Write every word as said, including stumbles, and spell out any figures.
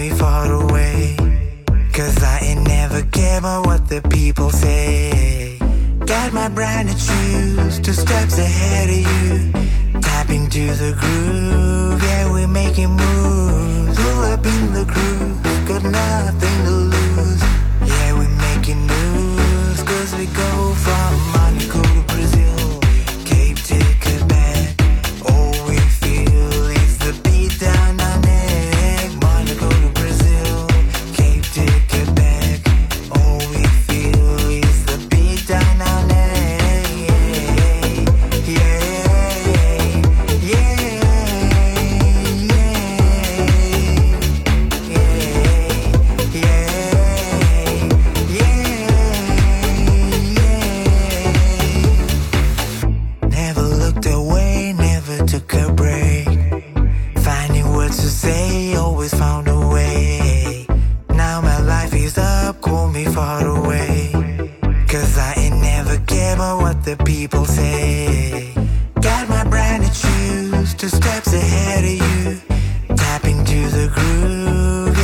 me far away. Cause I ain't never care about what the people say. Got my brand new shoes, two steps ahead of you. Tap into the groove, yeah, we're making moves. Pull up in the groove, got nothing to lose. Yeah, we're making moves, cause we go from Monaco to Brazil, Cape to Quebec. All we feel is the beat down our neck. Monaco to Brazil, Cape to Quebec. All we feel is the beat down our neck. Yeah, yeah, yeah, yeah, yeah. Never looked away, never took a break. Finding words to say, always found a way. Now my life is up, call me far away. Cause I ain't never care about what the people say. Got my brand new shoes, two steps ahead of you. Tap into the groove,